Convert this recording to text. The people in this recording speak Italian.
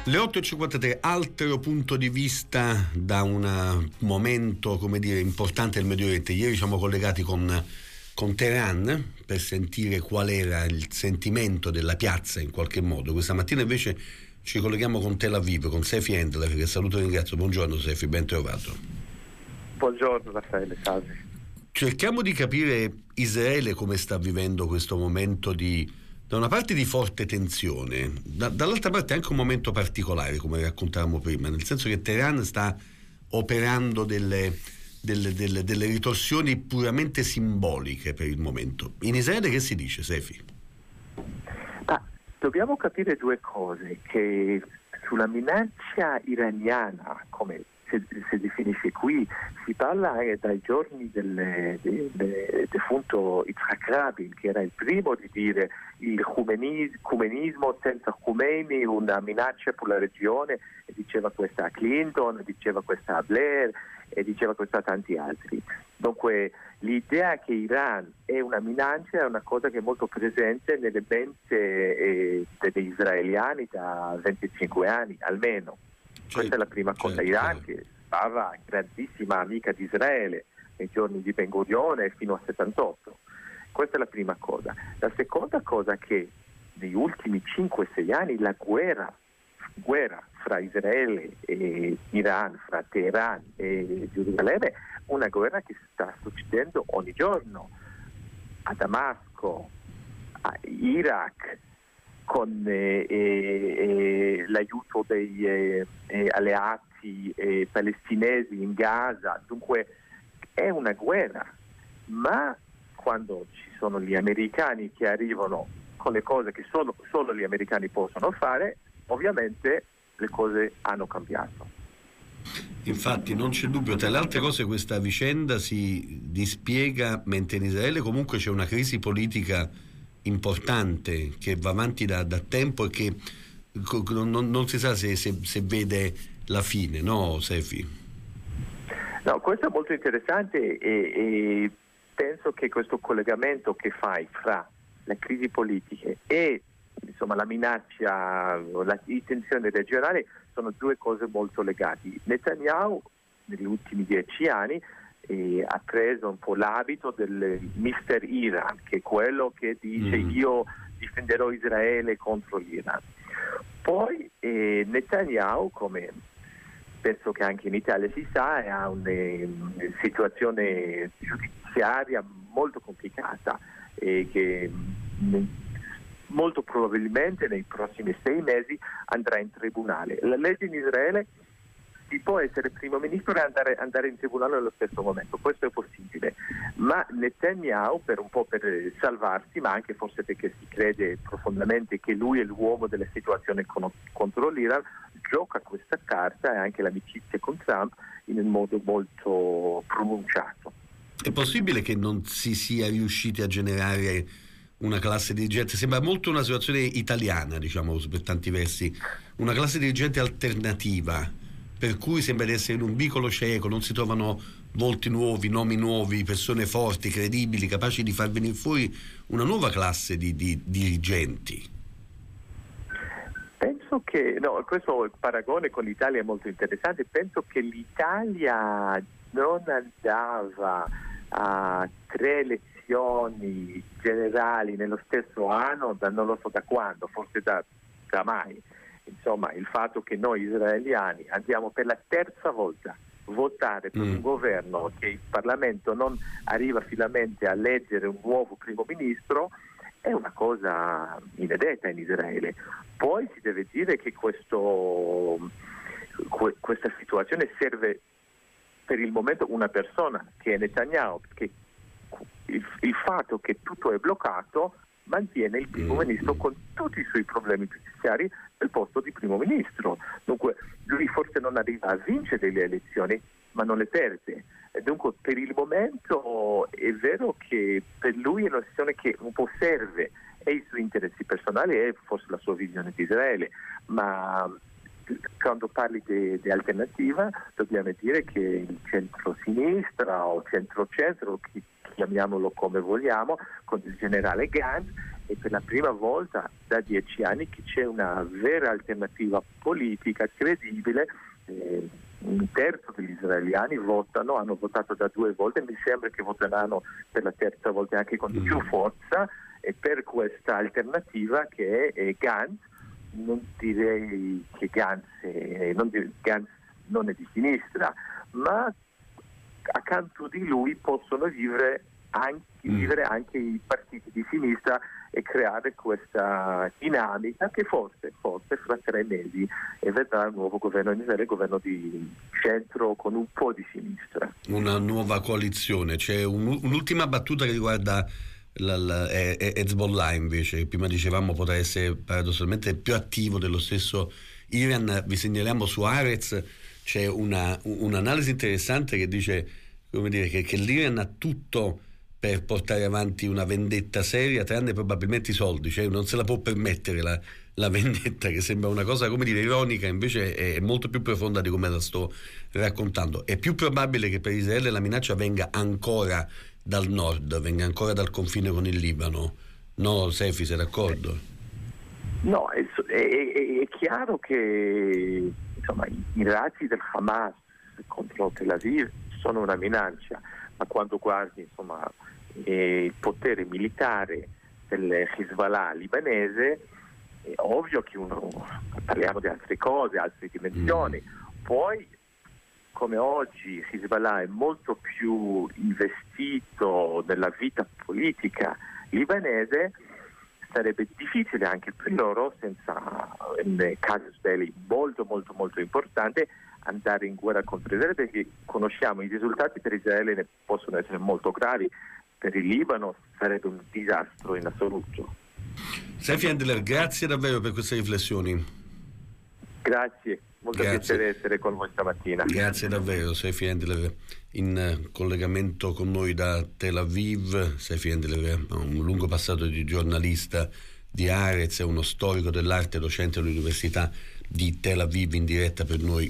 Le 8.53, altro punto di vista da un momento, come dire, importante del Medio Oriente. Ieri siamo collegati con Teheran per sentire qual era il sentimento della piazza in qualche modo. Questa mattina invece ci colleghiamo con Tel Aviv, con Sefi Endler, che saluto e ringrazio. Buongiorno Sefi, ben trovato. Buongiorno Raffaele, salve. Cerchiamo di capire Israele come sta vivendo questo momento da una parte di forte tensione, dall'altra parte anche un momento particolare, come raccontavamo prima, nel senso che Teheran sta operando delle ritorsioni puramente simboliche per il momento. In Israele che si dice, Sefi? Dobbiamo capire due cose, che sulla minaccia iraniana, come si definisce qui, si parla dai giorni del defunto Yitzhak Rabin, che era il primo di dire il Khomeinismo senza Khomeini, una minaccia per la regione, e diceva questa a Clinton, diceva questa a Blair e diceva questo a tanti altri. Dunque l'idea che Iran è una minaccia è una cosa che è molto presente nelle mente degli israeliani da 25 anni almeno. Questa è la prima cosa. Iran, che stava grandissima amica di Israele nei giorni di Ben Gurion fino a 78. Questa è la prima cosa. La seconda cosa è che negli ultimi 5-6 anni la guerra fra Israele e Iran, fra Teheran e Gerusalemme, una guerra che sta succedendo ogni giorno a Damasco, a Iraq, con l'aiuto degli alleati palestinesi in Gaza. Dunque è una guerra, ma quando ci sono gli americani che arrivano con le cose che solo gli americani possono fare, ovviamente le cose hanno cambiato. Infatti non c'è dubbio, tra le altre cose questa vicenda si dispiega mentre in Israele comunque c'è una crisi politica importante che va avanti da tempo e che non si sa se vede la fine, no Sefi? No, questo è molto interessante e penso che questo collegamento che fai fra la crisi politica e la minaccia, la tensione regionale sono due cose molto legate. Netanyahu negli ultimi 10 anni ha preso un po' l'abito del Mister Iran, che è quello che dice io difenderò Israele contro l'Iran. Poi Netanyahu, come penso che anche in Italia si sa, ha una situazione giudiziaria molto complicata e che molto probabilmente nei prossimi 6 mesi andrà in tribunale. La legge in Israele si può essere primo ministro e andare in tribunale allo stesso momento, questo è possibile, ma Netanyahu per salvarsi, ma anche forse perché si crede profondamente che lui è l'uomo della situazione contro l'Iran, gioca questa carta e anche l'amicizia con Trump in un modo molto pronunciato. È possibile che non si sia riusciti a generare una classe dirigente? Sembra molto una situazione italiana, diciamo, per tanti versi, una classe dirigente alternativa, per cui sembra di essere in un vicolo cieco, non si trovano volti nuovi, nomi nuovi, persone forti, credibili, capaci di far venire fuori una nuova classe di dirigenti. Penso che, questo paragone con l'Italia è molto interessante. Penso che l'Italia non andava a 3 elezioni generali nello stesso anno, non lo so da quando, forse da mai. Insomma, il fatto che noi israeliani andiamo per la terza volta votare per un governo che il Parlamento non arriva finalmente a eleggere un nuovo primo ministro è una cosa inedita in Israele. Poi si deve dire che questa situazione serve per il momento una persona, che è Netanyahu, perché il fatto che tutto è bloccato mantiene il primo ministro con tutti i suoi problemi giudiziari nel posto di primo ministro. Dunque lui forse non arriva a vincere le elezioni, ma non le perde. E dunque per il momento è vero che per lui è una situazione che un po' serve e i suoi interessi personali e forse la sua visione di Israele, ma quando parli di alternativa dobbiamo dire che il centro-sinistra o centro-centro, chiamiamolo come vogliamo, con il generale Gantz, è per la prima volta da 10 anni che c'è una vera alternativa politica credibile. Un terzo degli israeliani hanno votato da 2 volte, mi sembra che voteranno per la terza volta anche con più forza, e per questa alternativa che è Gantz. Non direi che Gantz non è di sinistra, ma accanto di lui possono vivere anche i partiti di sinistra e creare questa dinamica che forse fra 3 mesi vedrà il nuovo governo in Israele, il governo di centro con un po' di sinistra. Una nuova coalizione. C'è un'ultima battuta che riguarda Hezbollah, invece, prima dicevamo potrà essere paradossalmente più attivo dello stesso Iran. Vi segnaliamo su Haaretz c'è un'analisi interessante che dice, come dire, che l'Iran ha tutto per portare avanti una vendetta seria, tranne probabilmente i soldi, cioè non se la può permettere la vendetta, che sembra una cosa, come dire, ironica, invece è molto più profonda di come la sto raccontando. È più probabile che per Israele la minaccia venga ancora dal nord, venga ancora dal confine con il Libano. No, Sefi, sei d'accordo? No, è chiaro che insomma, i razzi del Hamas contro Tel Aviv sono una minaccia, ma quando guardi insomma il potere militare del Hezbollah libanese, è ovvio che parliamo di altre cose, altre dimensioni. Poi, come oggi Hezbollah è molto più investito nella vita politica libanese, sarebbe difficile anche per loro, senza un casus belli molto molto molto importante, andare in guerra contro Israele, perché conosciamo i risultati per Israele, ne possono essere molto gravi. Per il Libano sarebbe un disastro in assoluto. Sefi Handler, grazie davvero per queste riflessioni. Grazie, molto piacere essere con voi stamattina. Grazie davvero, Sefi Handler in collegamento con noi da Tel Aviv. Sefi Handler ha un lungo passato di giornalista di Haaretz, è uno storico dell'arte, docente all'Università di Tel Aviv, in diretta per noi